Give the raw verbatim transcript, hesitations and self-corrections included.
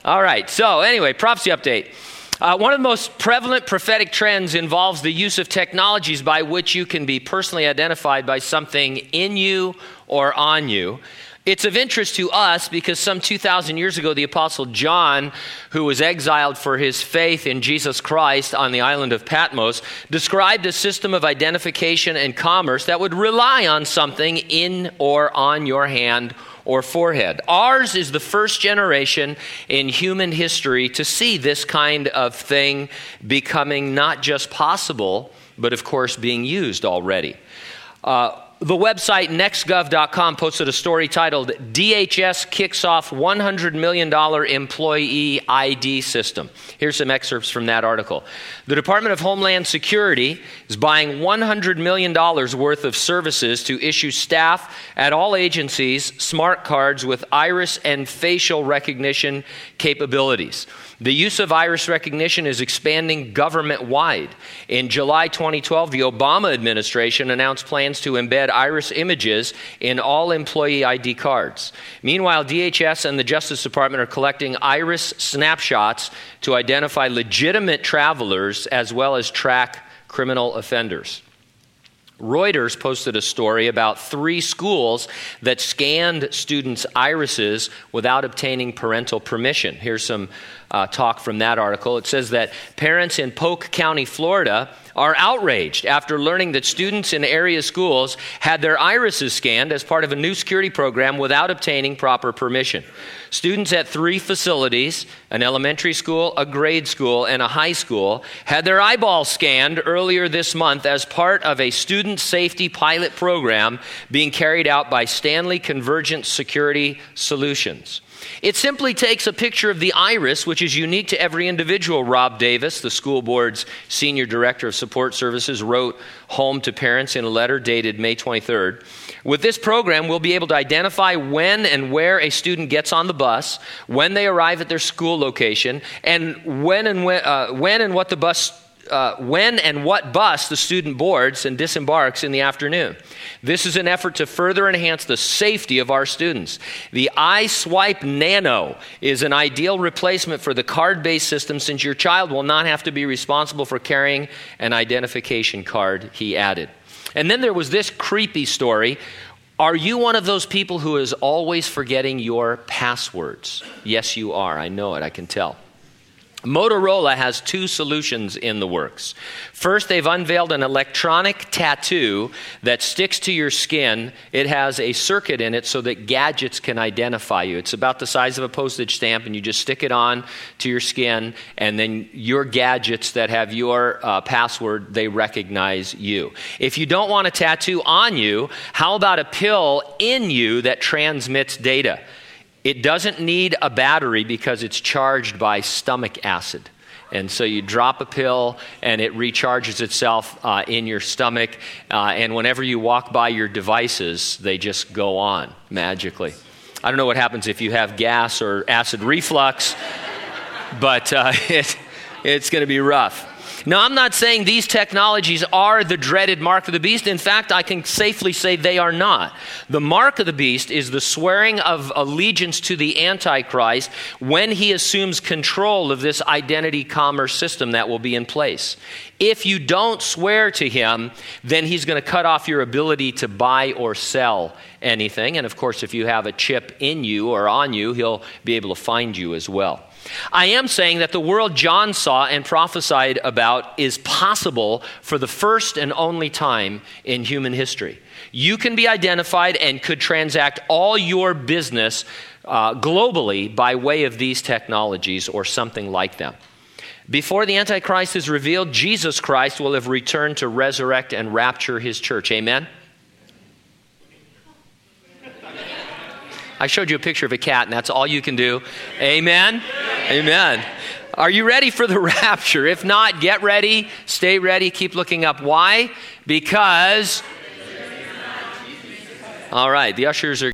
All right, so anyway, prophecy update. Uh, one of the most prevalent prophetic trends involves the use of technologies by which you can be personally identified by something in you or on you. It's of interest to us because some two thousand years ago, the Apostle John, who was exiled for his faith in Jesus Christ on the island of Patmos, described a system of identification and commerce that would rely on something in or on your hand or forehead. Ours is the first generation in human history to see this kind of thing becoming not just possible, but of course being used already. Uh, The website next gov dot com posted a story titled, D H S Kicks Off one hundred million dollars Employee I D System. Here's some excerpts from that article. The Department of Homeland Security is buying one hundred million dollars worth of services to issue staff at all agencies smart cards with iris and facial recognition capabilities. The use of iris recognition is expanding government-wide. In July twenty twelve, the Obama administration announced plans to embed iris images in all employee I D cards. Meanwhile, D H S and the Justice Department are collecting iris snapshots to identify legitimate travelers as well as track criminal offenders. Reuters posted a story about three schools that scanned students' irises without obtaining parental permission. Here's some uh, talk from that article. It says that parents in Polk County, Florida, are outraged after learning that students in area schools had their irises scanned as part of a new security program without obtaining proper permission. Students at three facilities, an elementary school, a grade school, and a high school, had their eyeballs scanned earlier this month as part of a student safety pilot program being carried out by Stanley Convergent Security Solutions. It simply takes a picture of the iris, which is unique to every individual, Rob Davis, the school board's senior director of support services, wrote home to parents in a letter dated May twenty-third. With this program, we'll be able to identify when and where a student gets on the bus, when they arrive at their school location, and when and when, uh, when and what the bus Uh, when and what bus the student boards and disembarks in the afternoon. This is an effort to further enhance the safety of our students. The iSwipe Nano is an ideal replacement for the card-based system since your child will not have to be responsible for carrying an identification card, he added. And then there was this creepy story. Are you one of those people who is always forgetting your passwords? Yes, you are. I know it. I can tell. Motorola has two solutions in the works. First, they've unveiled an electronic tattoo that sticks to your skin. It has a circuit in it so that gadgets can identify you. It's about the size of a postage stamp, and you just stick it on to your skin, and then your gadgets that have your uh, password, they recognize you. If you don't want a tattoo on you, how about a pill in you that transmits data? It doesn't need a battery because it's charged by stomach acid. And so you drop a pill and it recharges itself uh, in your stomach. Uh, and whenever you walk by your devices, they just go on magically. I don't know what happens if you have gas or acid reflux, but uh, it, it's going to be rough. Now, I'm not saying these technologies are the dreaded mark of the beast. In fact, I can safely say they are not. The mark of the beast is the swearing of allegiance to the Antichrist when he assumes control of this identity commerce system that will be in place. If you don't swear to him, then he's going to cut off your ability to buy or sell anything. And of course, if you have a chip in you or on you, he'll be able to find you as well. I am saying that the world John saw and prophesied about is possible for the first and only time in human history. You can be identified and could transact all your business uh, globally by way of these technologies or something like them. Before the Antichrist is revealed, Jesus Christ will have returned to resurrect and rapture his church. Amen? I showed you a picture of a cat, and that's all you can do. Amen? Amen. Are you ready for the rapture? If not, get ready, stay ready, keep looking up. Why? Because... All right, the ushers are...